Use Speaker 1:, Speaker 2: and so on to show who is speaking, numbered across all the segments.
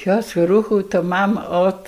Speaker 1: Kiosk Ruchu to mam od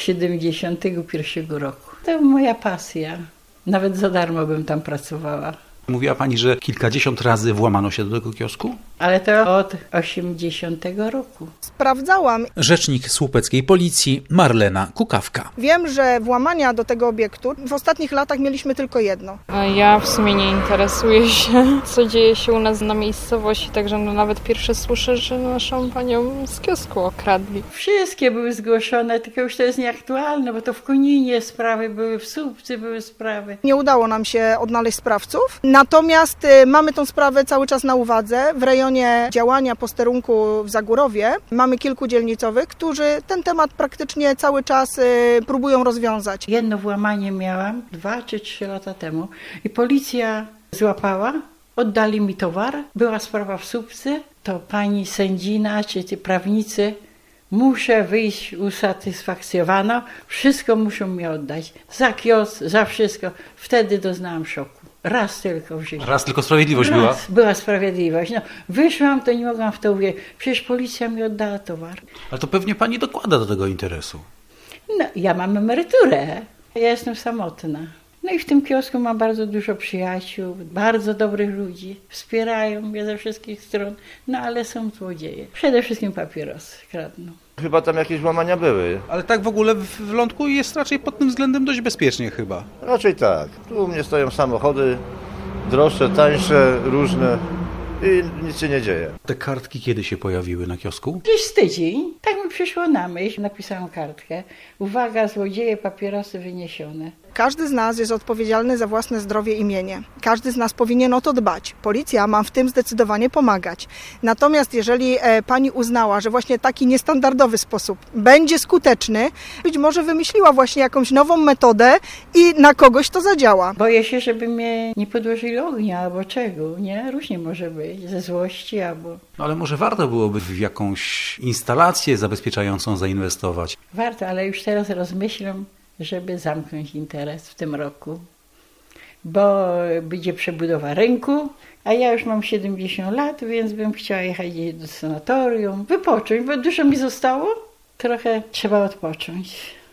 Speaker 1: 71 roku. To moja pasja. Nawet za darmo bym tam pracowała.
Speaker 2: Mówiła pani, że kilkadziesiąt razy włamano się do tego kiosku?
Speaker 1: Ale to od 80 roku.
Speaker 3: Sprawdzałam.
Speaker 2: Rzecznik słupeckiej policji Marlena Kukawka.
Speaker 3: Wiem, że włamania do tego obiektu w ostatnich latach mieliśmy tylko jedno.
Speaker 4: Ja w sumie nie interesuję się, co dzieje się u nas na miejscowości, także nawet pierwsze słyszę, że naszą panią z kiosku okradli.
Speaker 1: Wszystkie były zgłoszone, tylko już to jest nieaktualne, bo to w Koninie sprawy były, w Słupcy były sprawy.
Speaker 3: Nie udało nam się odnaleźć sprawców, natomiast mamy tą sprawę cały czas na uwadze. W rejonie działania posterunku w Zagórowie mamy kilku dzielnicowych, którzy ten temat praktycznie cały czas próbują rozwiązać.
Speaker 1: Jedno włamanie miałam 2 czy 3 lata temu i policja złapała, oddali mi towar, była sprawa w Słupcy, to pani sędzina czy ci prawnicy, muszę wyjść usatysfakcjonowana, wszystko muszą mi oddać, za kiosk, za wszystko. Wtedy doznałam szoku. Raz tylko w życiu.
Speaker 2: Raz tylko sprawiedliwość była?
Speaker 1: Była sprawiedliwość. No, wyszłam, to nie mogłam w to uwierzyć. Przecież policja mi oddała towar.
Speaker 2: Ale to pewnie pani dokłada do tego interesu.
Speaker 1: No, ja mam emeryturę. Ja jestem samotna. No i w tym kiosku mam bardzo dużo przyjaciół, bardzo dobrych ludzi. Wspierają mnie ze wszystkich stron, no ale są złodzieje. Przede wszystkim papierosy kradną.
Speaker 5: Chyba tam jakieś włamania były.
Speaker 2: Ale tak w ogóle w Lądku jest raczej pod tym względem dość bezpiecznie chyba.
Speaker 5: Raczej tak. Tu u mnie stoją samochody, droższe, tańsze, różne i nic się nie dzieje.
Speaker 2: Te kartki kiedy się pojawiły na kiosku?
Speaker 1: Gdzieś z tydzień, tak mi przyszło na myśl, napisałam kartkę. Uwaga, złodzieje, papierosy wyniesione.
Speaker 3: Każdy z nas jest odpowiedzialny za własne zdrowie i mienie. Każdy z nas powinien o to dbać. Policja ma w tym zdecydowanie pomagać. Natomiast jeżeli pani uznała, że właśnie taki niestandardowy sposób będzie skuteczny, być może wymyśliła właśnie jakąś nową metodę i na kogoś to zadziała.
Speaker 1: Boję się, żeby mnie nie podłożyli ognia albo czego, nie? Różnie może być, ze złości albo...
Speaker 2: No ale może warto byłoby w jakąś instalację zabezpieczającą zainwestować.
Speaker 1: Warto, ale już teraz rozmyślam, żeby zamknąć interes w tym roku, bo będzie przebudowa rynku, a ja już mam 70 lat, więc bym chciała jechać do sanatorium, wypocząć, bo dużo mi zostało, trochę trzeba odpocząć.